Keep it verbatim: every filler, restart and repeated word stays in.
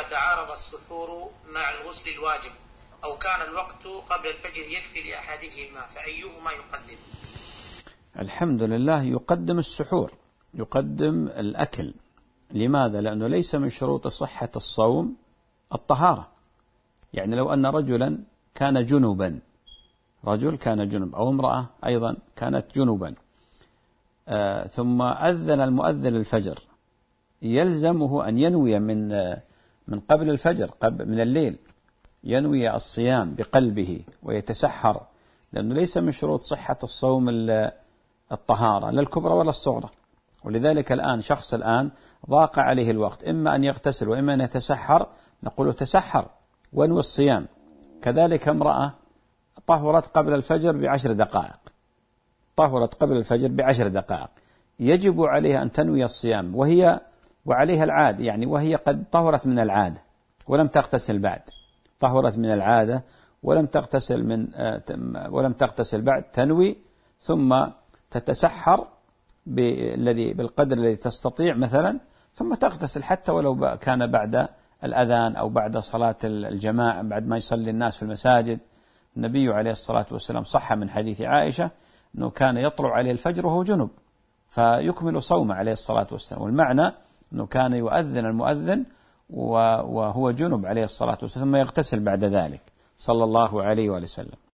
تعارض السحور مع الغسل الواجب أو كان الوقت قبل الفجر يكفي لأحدهما فأيهما يقدم؟ الحمد لله يقدم السحور، يقدم الأكل. لماذا؟ لأنه ليس من شروط صحة الصوم الطهارة. يعني لو أن رجلا كان جنبا، رجل كان جنب أو امرأة أيضا كانت جنبا، آه ثم أذن المؤذن الفجر، يلزمه أن ينوي من آه من قبل الفجر، قبل من الليل، ينوي الصيام بقلبه ويتسحر، لأنه ليس من شروط صحة الصوم الطهارة لا الكبرى ولا الصغرى. ولذلك الآن شخص الآن ضاق عليه الوقت، إما أن يغتسل وإما أن يتسحر، نقول تسحر وانوي الصيام. كذلك امرأة طهرت قبل الفجر بعشر دقائق، طهرت قبل الفجر بعشر دقائق، يجب عليها أن تنوي الصيام وهي وعليها العادة، يعني وهي قد طهرت من العادة ولم تغتسل بعد، طهرت من العادة ولم تغتسل من ولم تغتسل بعد، تنوي ثم تتسحر بالذي بالقدر الذي تستطيع مثلا، ثم تغتسل حتى ولو كان بعد الأذان أو بعد صلاة الجماعة، بعد ما يصلي الناس في المساجد. النبي عليه الصلاة والسلام صح من حديث عائشة أنه كان يطلع عليه الفجر وهو جنب فيكمل صومه عليه الصلاة والسلام، والمعنى أنه كان يؤذن المؤذن وهو جنب عليه الصلاة والسلام ثم يغتسل بعد ذلك صلى الله عليه وسلم.